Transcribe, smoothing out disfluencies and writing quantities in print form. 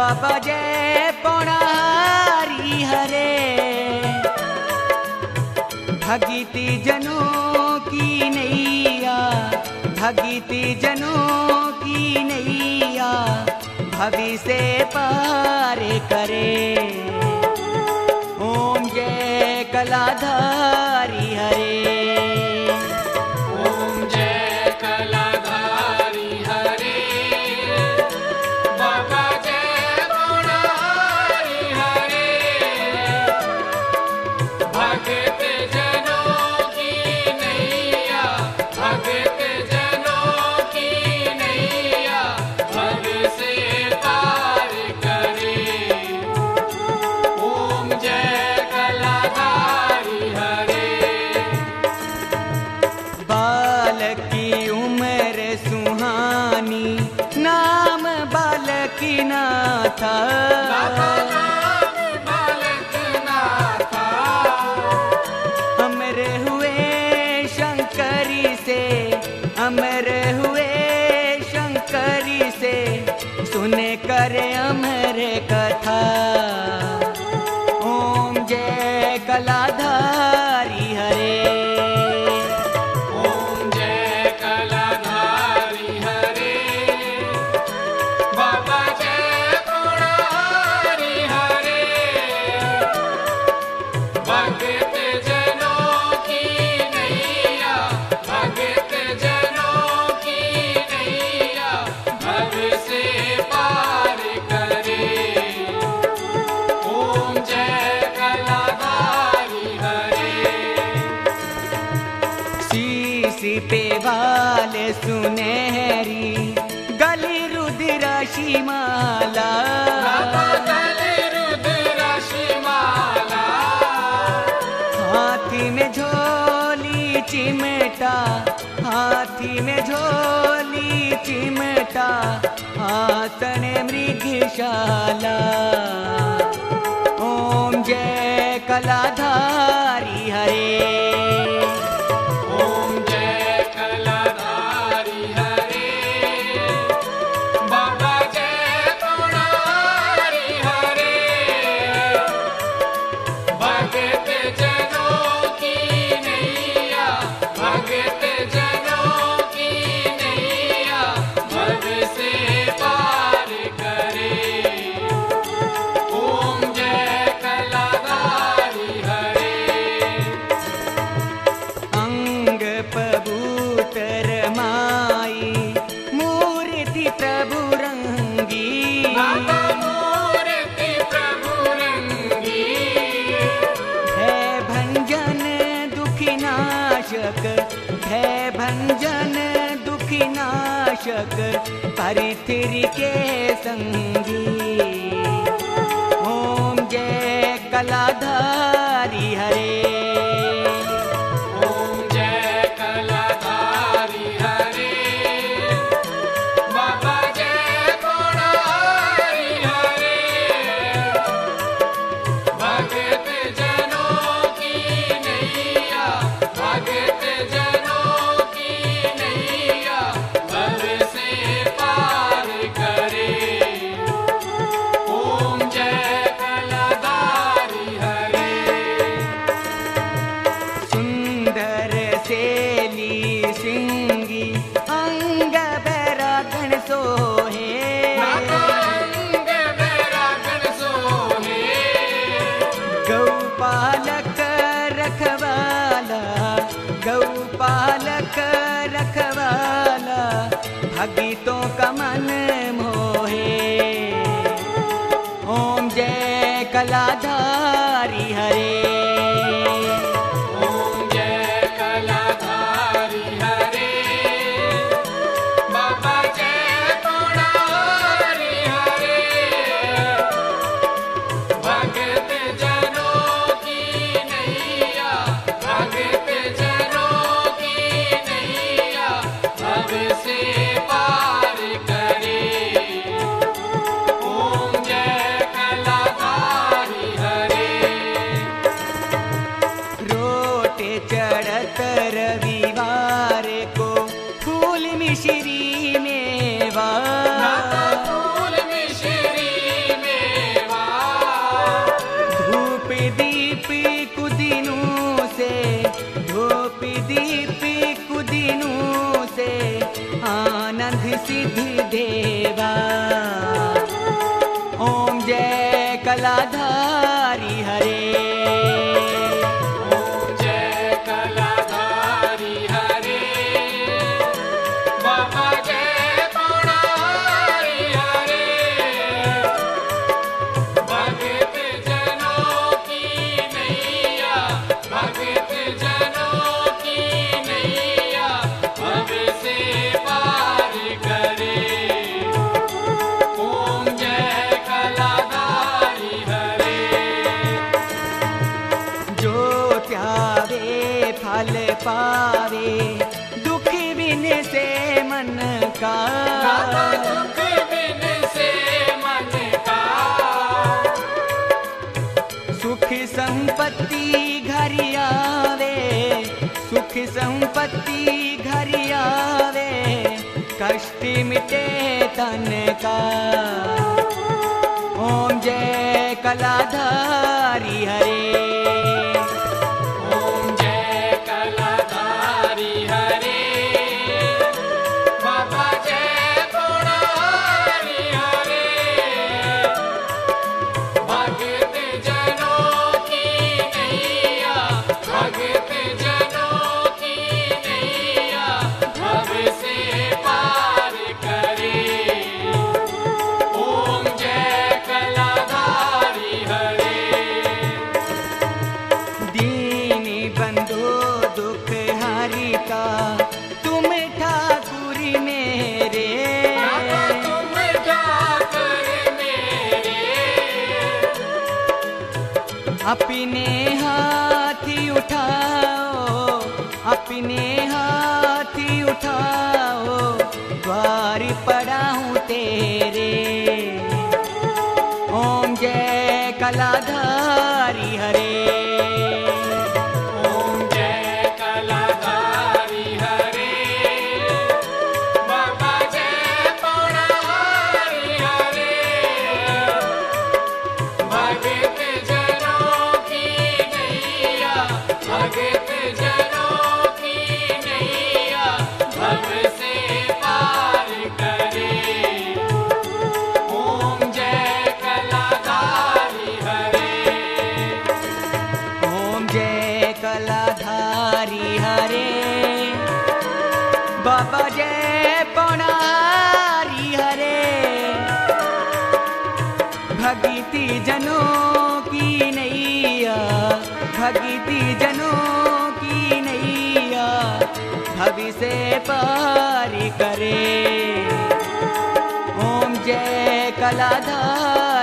बाबा जय पौड़ारी हरे। भगीती जनों की नैया, भगीती जनों की नैया, भवि से पार करे। ओम जय कलाधारी हरे। अमर हुए शंकरी से, अमर हुए शंकरी से, सुने करे अमर कथा। ओम जय कलाधारी हरे। पे वाले सुनहरी गली रुद्राक्षी माला, गली रुद्राक्षी माला। हाथी में झोली चिमटा, हाथी में झोली चिमटा, आसन मृगशाला। ओम जय कलाधारी हरे। भय भंजन दुखी नाशक, परिथिर के संगी। ओम जय कलाधारी हरे। गौपालक रखवाला, गौपालक रखवाला, भगतों का मन मोहे। ओम जय कलाधारी हरे। दीप कुदिनु से, धूप दीप कुदिनु से, आनंद सिद्धि देवा। ओम जय कलाधारी हरे। फल पावे दुख बिन से मन का, दुख बिन से मन का। सुख संपत्ति घर आवे, सुख संपत्ति घर आवे, कष्ट मिटे तन का। ओम जय कलाधारी हरे। तुम ठाकुर मेरे, तुम ठाकुर मेरे। अपने हाथ उठाओ, अपने हाथ उठाओ, द्वार पड़ा हूँ तेरे। ओम जय कलाधारी हरे। कलाधारी हरे। बाबा जय पौनारी हरे। भगती जनों की नैया, भगती जनों की नैया, भव से पार करे। ओम जय कलाधारी।